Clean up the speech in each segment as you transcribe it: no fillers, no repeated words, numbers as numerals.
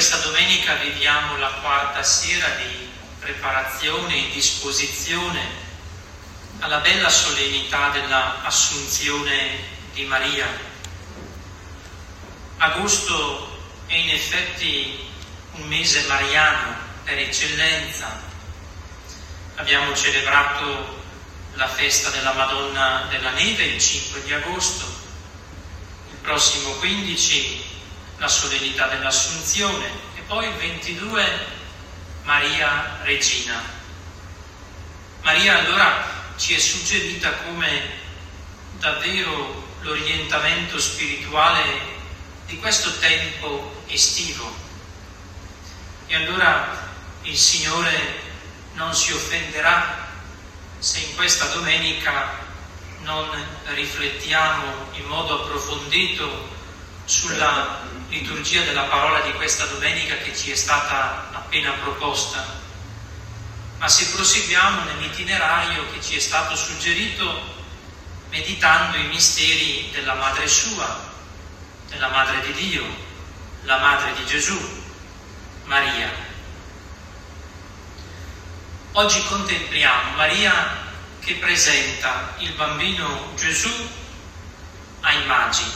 questa domenica viviamo la quarta sera di preparazione e disposizione alla bella solennità della Assunzione di Maria. Agosto è in effetti un mese mariano per eccellenza. Abbiamo celebrato la festa della Madonna della Neve il 5 di agosto, il prossimo 15 la solennità dell'Assunzione e poi il 22 Maria Regina. Maria allora ci è suggerita come davvero l'orientamento spirituale di questo tempo estivo. E allora il Signore non si offenderà se in questa domenica non riflettiamo in modo approfondito sulla liturgia della parola di questa domenica che ci è stata appena proposta, ma se proseguiamo nell'itinerario che ci è stato suggerito meditando i misteri della Madre sua, della Madre di Dio, la Madre di Gesù, Maria. Oggi contempliamo Maria che presenta il bambino Gesù ai magi.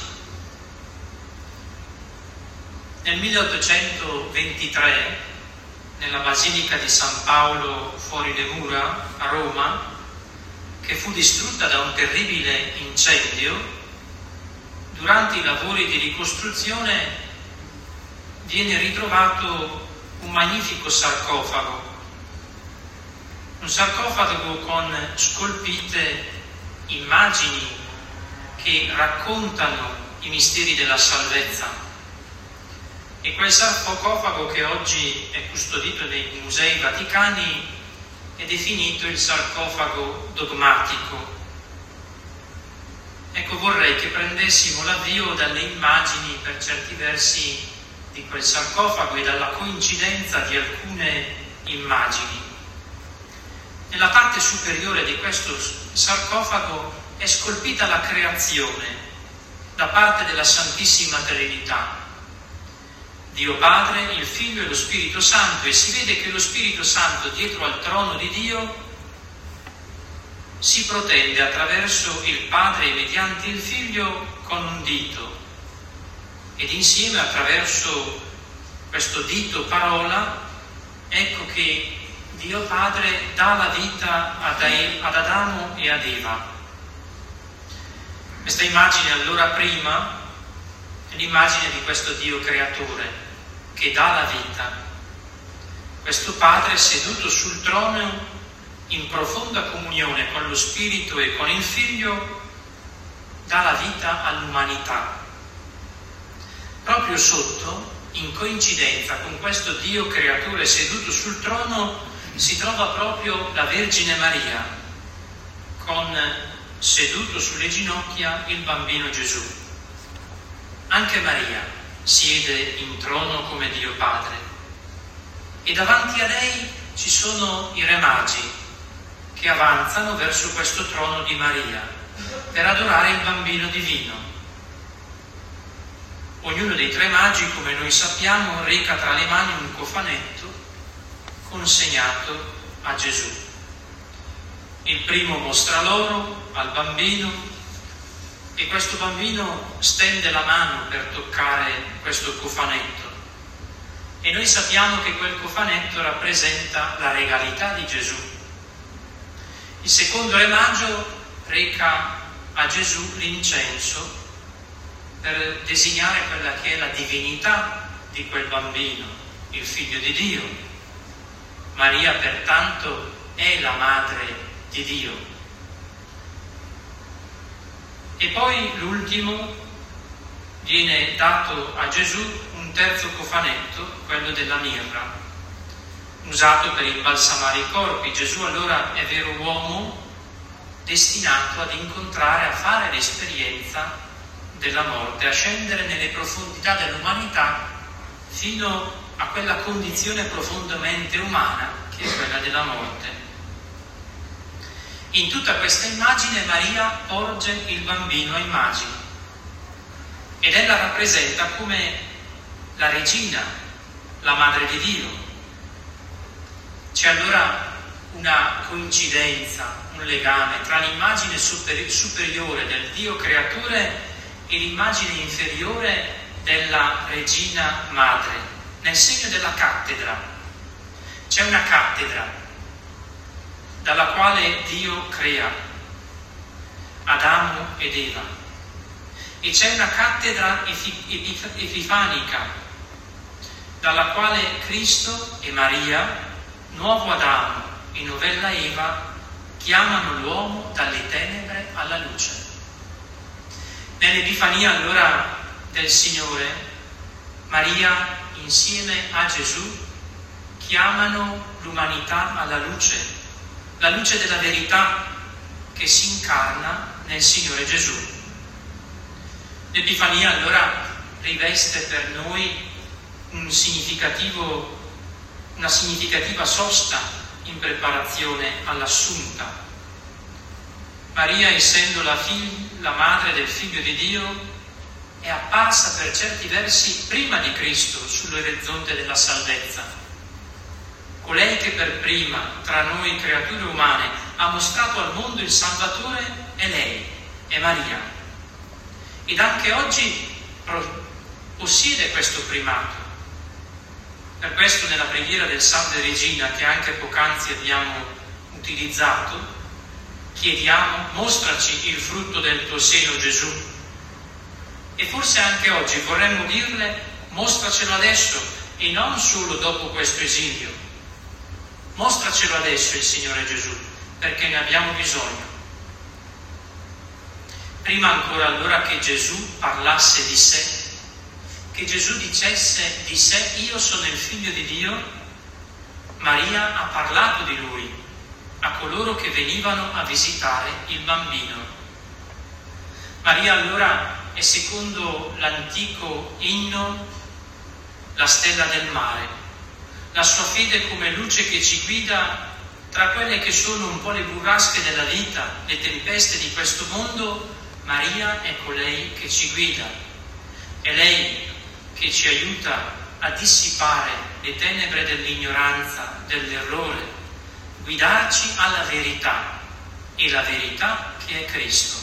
Nel 1823, nella Basilica di San Paolo fuori le mura, a Roma, che fu distrutta da un terribile incendio, durante i lavori di ricostruzione viene ritrovato un magnifico sarcofago. Un sarcofago con scolpite immagini che raccontano i misteri della salvezza. E quel sarcofago che oggi è custodito nei musei vaticani è definito il sarcofago dogmatico. Ecco, vorrei che prendessimo l'avvio dalle immagini, per certi versi, di quel sarcofago e dalla coincidenza di alcune immagini. Nella parte superiore di questo sarcofago è scolpita la creazione da parte della Santissima Trinità. Dio Padre, il Figlio e lo Spirito Santo, e si vede che lo Spirito Santo dietro al trono di Dio si protende attraverso il Padre e mediante il Figlio con un dito ed insieme attraverso questo dito parola ecco che Dio Padre dà la vita ad Adamo e ad Eva. Questa immagine allora prima è l'immagine di questo Dio creatore che dà la vita. Questo Padre seduto sul trono in profonda comunione con lo Spirito e con il Figlio dà la vita all'umanità. Proprio sotto, in coincidenza con questo Dio creatore seduto sul trono, si trova proprio la Vergine Maria, con seduto sulle ginocchia il bambino Gesù. Anche Maria siede in trono come Dio Padre e davanti a lei ci sono i re magi che avanzano verso questo trono di Maria per adorare il bambino divino. Ognuno dei tre magi, come noi sappiamo, reca tra le mani un cofanetto consegnato a Gesù. Il primo mostra l'oro al bambino e questo bambino stende la mano per toccare questo cofanetto. E noi sappiamo che quel cofanetto rappresenta la regalità di Gesù. Il secondo re magio reca a Gesù l'incenso per designare quella che è la divinità di quel bambino, il Figlio di Dio. Maria, pertanto, è la Madre di Dio. E poi l'ultimo viene dato a Gesù un terzo cofanetto, quello della mirra, usato per imbalsamare i corpi. Gesù allora è vero uomo destinato ad incontrare, a fare l'esperienza della morte, a scendere nelle profondità dell'umanità fino a quella condizione profondamente umana che è quella della morte. In tutta questa immagine Maria porge il bambino ai magi ed ella rappresenta come la regina, la Madre di Dio. C'è allora una coincidenza, un legame tra l'immagine superiore del Dio creatore e l'immagine inferiore della Regina Madre, nel segno della cattedra. C'è una cattedra dalla quale Dio crea Adamo ed Eva, e c'è una cattedra epifanica dalla quale Cristo e Maria, nuovo Adamo e novella Eva, chiamano l'uomo dalle tenebre alla luce. Nell'Epifania allora del Signore, Maria insieme a Gesù chiamano l'umanità alla luce, la luce della verità che si incarna nel Signore Gesù. L'Epifania allora riveste per noi una significativa sosta in preparazione all'Assunta. Maria, essendo la madre del Figlio di Dio, è apparsa per certi versi prima di Cristo sull'orizzonte della salvezza. Colei che per prima, tra noi creature umane, ha mostrato al mondo il Salvatore è lei, è Maria. Ed anche oggi possiede questo primato. Per questo nella preghiera del Salve Regina, che anche poc'anzi abbiamo utilizzato, chiediamo: mostraci il frutto del tuo seno, Gesù. E forse anche oggi vorremmo dirle: mostracelo adesso e non solo dopo questo esilio. Mostracelo adesso il Signore Gesù, perché ne abbiamo bisogno. Prima ancora allora che Gesù parlasse di sé, che Gesù dicesse di sé: io sono il Figlio di Dio, Maria ha parlato di Lui a coloro che venivano a visitare il bambino. Maria allora è, secondo l'antico inno, la stella del mare, la sua fede come luce che ci guida tra quelle che sono un po' le burrasche della vita, le tempeste di questo mondo. Maria è colei che ci guida, è lei che ci aiuta a dissipare le tenebre dell'ignoranza, dell'errore, guidarci alla verità, e la verità che è Cristo.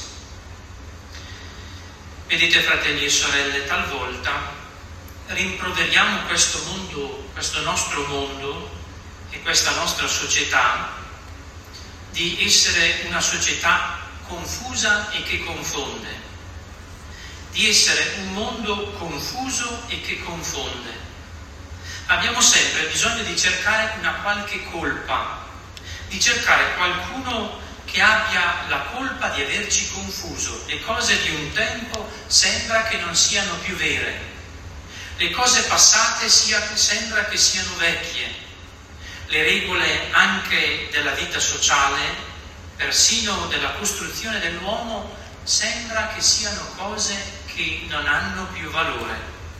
Vedete, fratelli e sorelle, talvolta rimproveriamo questo mondo, questo nostro mondo e questa nostra società di essere una società confusa e che confonde, di essere un mondo confuso e che confonde. Abbiamo sempre bisogno di cercare una qualche colpa, di cercare qualcuno che abbia la colpa di averci confuso. Le cose di un tempo sembra che non siano più vere, le cose passate sembra che siano vecchie, le regole anche della vita sociale, persino della costruzione dell'uomo, sembra che siano cose che non hanno più valore.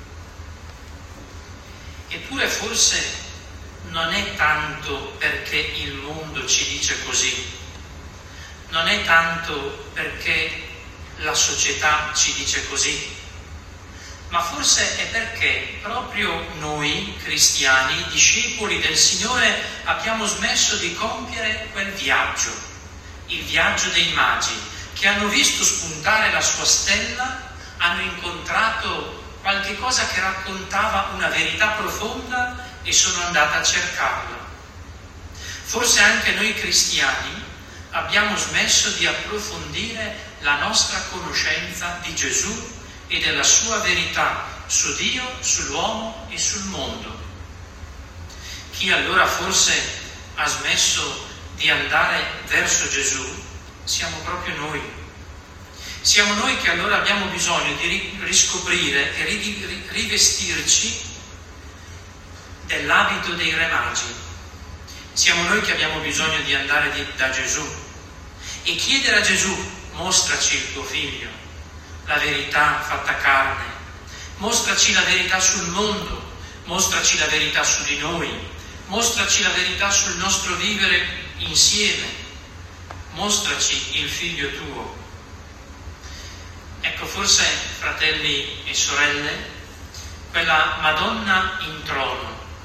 Eppure forse non è tanto perché il mondo ci dice così, non è tanto perché la società ci dice così, ma forse è perché proprio noi cristiani, discepoli del Signore, abbiamo smesso di compiere quel viaggio, il viaggio dei magi, che hanno visto spuntare la sua stella, hanno incontrato qualche cosa che raccontava una verità profonda e sono andata a cercarla. Forse anche noi cristiani abbiamo smesso di approfondire la nostra conoscenza di Gesù e della sua verità su Dio, sull'uomo e sul mondo. Chi allora forse ha smesso di andare verso Gesù siamo proprio noi. Siamo noi che allora abbiamo bisogno di riscoprire e rivestirci dell'abito dei re magi. Siamo noi che abbiamo bisogno di andare da Gesù e chiedere a Gesù: mostraci il tuo Figlio, la verità fatta carne, mostraci la verità sul mondo, mostraci la verità su di noi, mostraci la verità sul nostro vivere insieme, mostraci il Figlio tuo. Ecco, forse, fratelli e sorelle, quella Madonna in trono,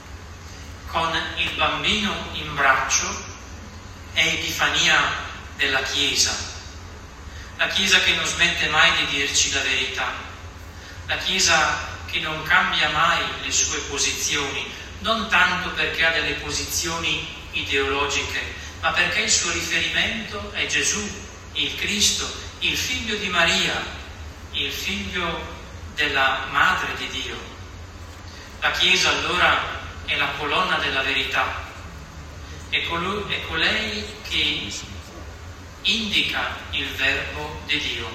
con il bambino in braccio è Epifania della Chiesa. La Chiesa che non smette mai di dirci la verità, la Chiesa che non cambia mai le sue posizioni, non tanto perché ha delle posizioni ideologiche, ma perché il suo riferimento è Gesù, il Cristo, il figlio di Maria, il figlio della Madre di Dio. La Chiesa allora è la colonna della verità, è colei che indica il verbo di Dio.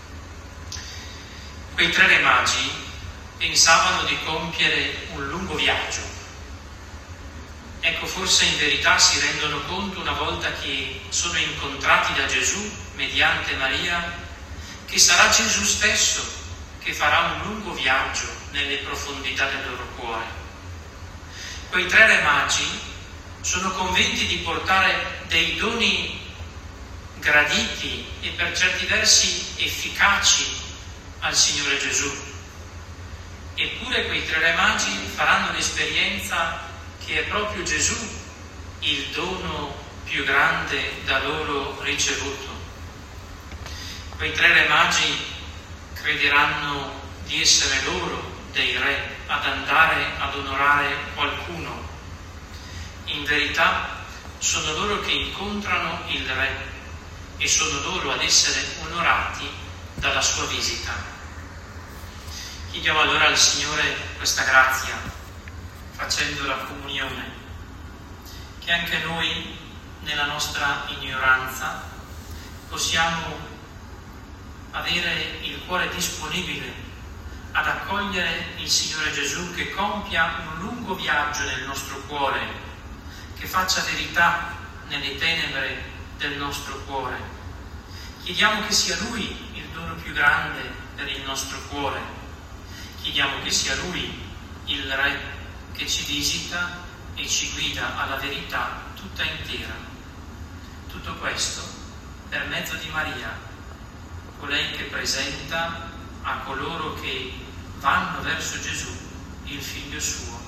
Quei 3 re magi pensavano di compiere un lungo viaggio. Ecco, forse in verità si rendono conto, una volta che sono incontrati da Gesù mediante Maria, che sarà Gesù stesso che farà un lungo viaggio nelle profondità del loro cuore. Quei 3 re magi sono convinti di portare dei doni graditi e per certi versi efficaci al Signore Gesù. Eppure quei 3 re magi faranno l'esperienza che è proprio Gesù il dono più grande da loro ricevuto. Quei 3 re magi crederanno di essere loro dei re ad andare ad onorare qualcuno. In verità sono loro che incontrano il re e sono loro ad essere onorati dalla sua visita. Chiediamo allora al Signore questa grazia, facendo la comunione, che anche noi nella nostra ignoranza possiamo avere il cuore disponibile ad accogliere il Signore Gesù, che compia un lungo viaggio nel nostro cuore, che faccia verità nelle tenebre del nostro cuore. Chiediamo che sia Lui il dono più grande per il nostro cuore. Chiediamo che sia Lui il Re che ci visita e ci guida alla verità tutta intera. Tutto questo per mezzo di Maria, colei che presenta a coloro che vanno verso Gesù il Figlio suo.